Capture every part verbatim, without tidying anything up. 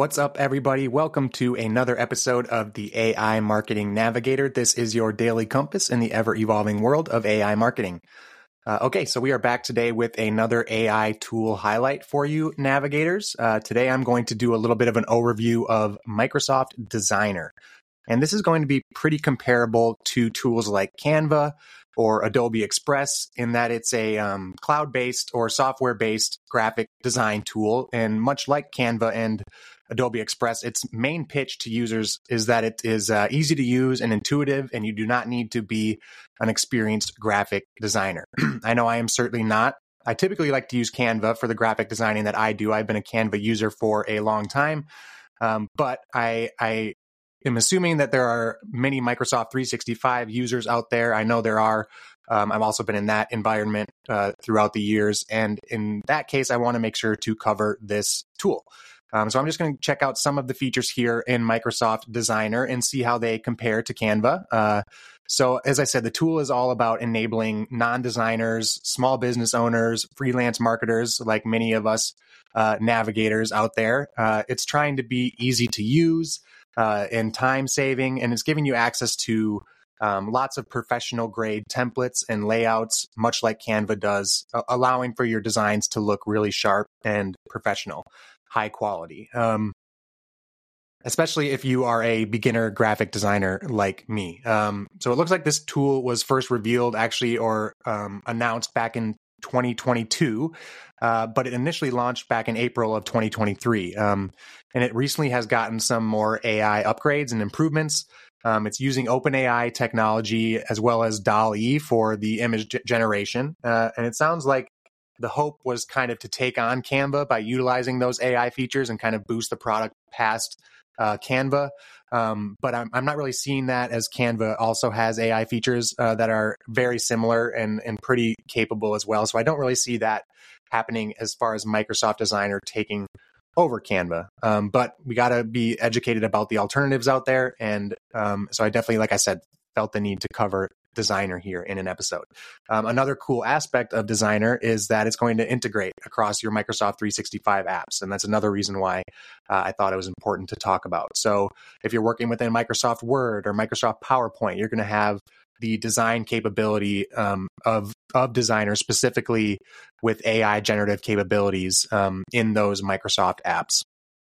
What's up, everybody? Welcome to another episode of the A I Marketing Navigator. This is your daily compass in the ever-evolving world of A I marketing. Uh, okay, so we are back today with another A I tool highlight for you, navigators. Uh, today, I'm going to do a little bit of an overview of Microsoft Designer. And this is going to be pretty comparable to tools like Canva or Adobe Express in that it's a um, cloud-based or software-based graphic design tool. And much like Canva and Adobe Express, its main pitch to users is that it is uh, easy to use and intuitive, and you do not need to be an experienced graphic designer. I know I am certainly not. I typically like to use Canva for the graphic designing that I do. I've been a Canva user for a long time, um, but I, I am assuming that there are many Microsoft three sixty-five users out there. I know there are. Um, I've also been in that environment uh, throughout the years. And in that case, I want to make sure to cover this tool. Um, so I'm just going to check out some of the features here in Microsoft Designer and see how they compare to Canva. Uh, so as I said, the tool is all about enabling non-designers, small business owners, freelance marketers, like many of us uh, navigators out there. Uh, it's trying to be easy to use uh, and time saving, and it's giving you access to um, lots of professional grade templates and layouts, much like Canva does, uh, allowing for your designs to look really sharp and professional. High quality, um, especially if you are a beginner graphic designer like me. Um, so it looks like this tool was first revealed actually or um, announced back in twenty twenty-two, uh, but it initially launched back in April of twenty twenty-three. Um, and it recently has gotten some more A I upgrades and improvements. Um, it's using OpenAI technology as well as DALL-E for the image g- generation. Uh, and it sounds like the hope was kind of to take on Canva by utilizing those A I features and kind of boost the product past uh, Canva. Um, but I'm, I'm not really seeing that, as Canva also has A I features uh, that are very similar and, and pretty capable as well. So I don't really see that happening as far as Microsoft Designer taking over Canva. Um, but we got to be educated about the alternatives out there. And um, so I definitely, like I said, felt the need to cover Designer here in an episode. Um, another cool aspect of Designer is that it's going to integrate across your Microsoft three sixty-five apps. And that's another reason why uh, I thought it was important to talk about. So if you're working within Microsoft Word or Microsoft PowerPoint, you're going to have the design capability um, of, of Designer, specifically with A I generative capabilities um, in those Microsoft apps.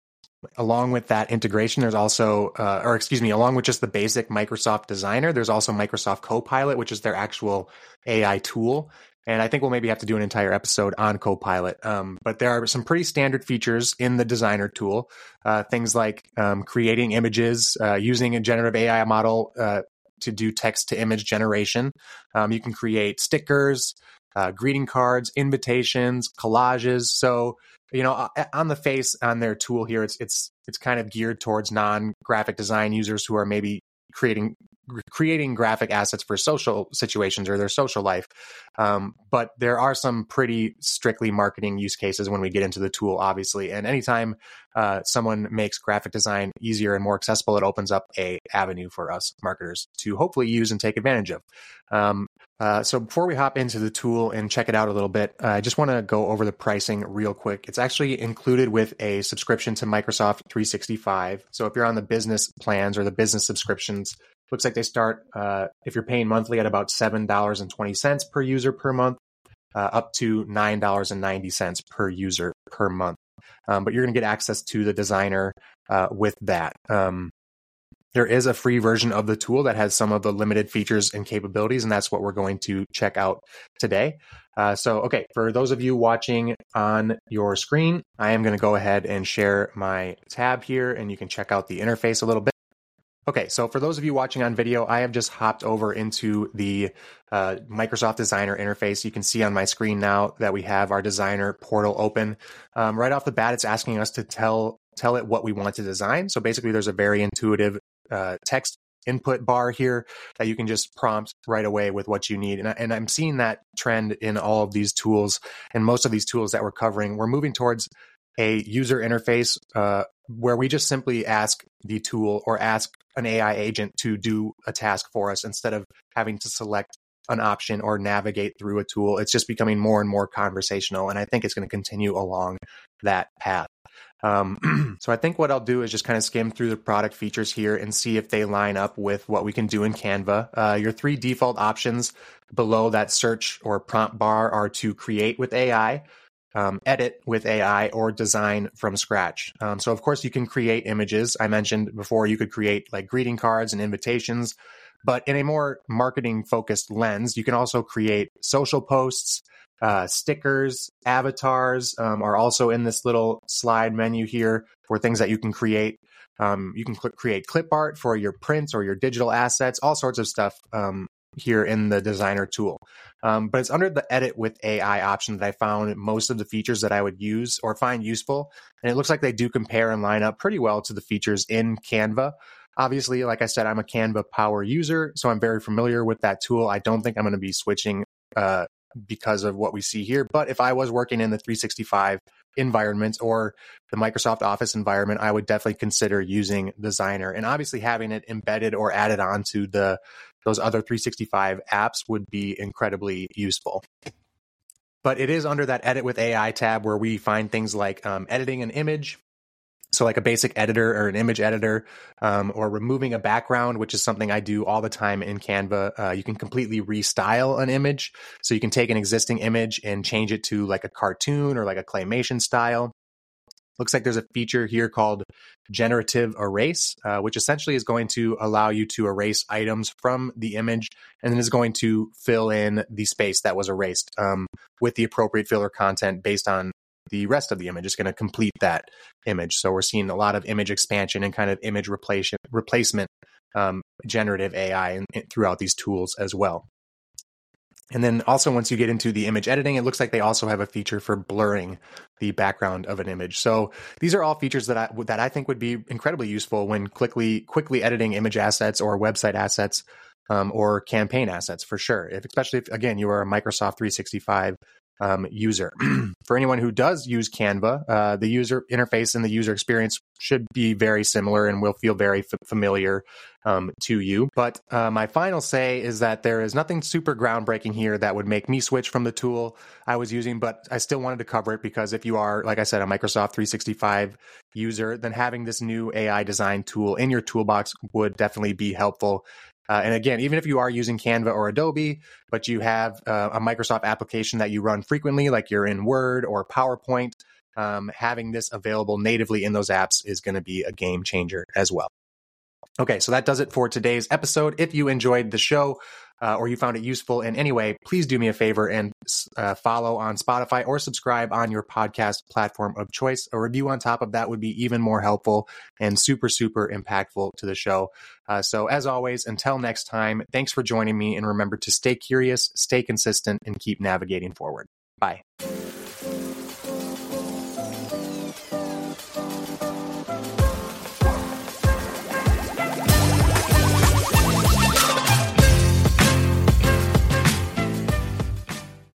Along with that integration, there's also, uh, or excuse me, along with just the basic Microsoft Designer, there's also Microsoft Copilot, which is their actual A I tool. And I think we'll maybe have to do an entire episode on Copilot. Um, but there are some pretty standard features in the Designer tool, uh, things like um, creating images, uh, using a generative A I model uh, to do text to image generation. Um, you can create stickers, uh, greeting cards, invitations, collages. So you know, on the face on their tool here, it's it's it's kind of geared towards non-graphic design users who are maybe creating creating graphic assets for social situations or their social life. Um, but there are some pretty strictly marketing use cases when we get into the tool, obviously. And anytime uh, someone makes graphic design easier and more accessible, it opens up a avenue for us marketers to hopefully use and take advantage of. Um, Uh, so before we hop into the tool and check it out a little bit, uh, I just want to go over the pricing real quick. It's actually included with a subscription to Microsoft three sixty-five. So if you're on the business plans or the business subscriptions, looks like they start, uh, if you're paying monthly, at about seven dollars and twenty cents per user per month, uh, up to nine dollars and ninety cents per user per month. Um, but you're going to get access to the Designer uh, with that. Um, There is a free version of the tool that has some of the limited features and capabilities, and that's what we're going to check out today. Uh, so, okay, for those of you watching on your screen, I am going to go ahead and share my tab here, and you can check out the interface a little bit. Okay, so for those of you watching on video, I have just hopped over into the uh, Microsoft Designer interface. You can see on my screen now that we have our Designer portal open. Um, right off the bat, it's asking us to tell tell it what we want to design. So basically, there's a very intuitive uh, text input bar here that you can just prompt right away with what you need. And, I, and I'm seeing that trend in all of these tools, and most of these tools that we're covering. We're moving towards a user interface uh, where we just simply ask the tool or ask an A I agent to do a task for us instead of having to select an option or navigate through a tool. It's just becoming more and more conversational, and I think it's going to continue along that path. Um, so I think what I'll do is just kind of skim through the product features here and see if they line up with what we can do in Canva. Uh, your three default options below that search or prompt bar are to create with A I, um, edit with A I, or design from scratch. Um, so of course you can create images. I mentioned before you could create like greeting cards and invitations, but in a more marketing focused lens, you can also create social posts. Uh, stickers, avatars um, are also in this little slide menu here for things that you can create. Um, you can cl- create clip art for your prints or your digital assets, all sorts of stuff um, here in the designer tool. Um, but it's under the edit with A I option that I found most of the features that I would use or find useful. And it looks like they do compare and line up pretty well to the features in Canva. Obviously, like I said, I'm a Canva power user, so I'm very familiar with that tool. I don't think I'm going to be switching uh, because of what we see here. But if I was working in the three sixty-five environment or the Microsoft Office environment, I would definitely consider using Designer. And obviously having it embedded or added onto the those other three sixty-five apps would be incredibly useful. But it is under that Edit with A I tab where we find things like um, editing an image, so like a basic editor or an image editor, um, or removing a background, which is something I do all the time in Canva. Uh, you can completely restyle an image. So you can take an existing image and change it to like a cartoon or like a claymation style. Looks like there's a feature here called generative erase, uh, which essentially is going to allow you to erase items from the image and then is going to fill in the space that was erased um, with the appropriate filler content based on the rest of the image. Is going to complete that image. So we're seeing a lot of image expansion and kind of image replace, replacement um, generative A I in, in, throughout these tools as well. And then also once you get into the image editing, it looks like they also have a feature for blurring the background of an image. So these are all features that I that I think would be incredibly useful when quickly quickly editing image assets or website assets um, or campaign assets for sure. If, especially if, again, you are a Microsoft three sixty-five Um, user. For anyone who does use Canva, uh, the user interface and the user experience should be very similar and will feel very f- familiar um, to you. But uh, my final say is that there is nothing super groundbreaking here that would make me switch from the tool I was using, but I still wanted to cover it because if you are, like I said, a Microsoft three sixty-five user, then having this new A I design tool in your toolbox would definitely be helpful. Uh, and again, even if you are using Canva or Adobe, but you have uh, a Microsoft application that you run frequently, like you're in Word or PowerPoint, um, having this available natively in those apps is going to be a game changer as well. Okay, so that does it for today's episode. If you enjoyed the show uh, or you found it useful in any way, please do me a favor and uh, follow on Spotify or subscribe on your podcast platform of choice. A review on top of that would be even more helpful and super, super impactful to the show. Uh, so as always, until next time, thanks for joining me, and remember to stay curious, stay consistent, and keep navigating forward. Bye.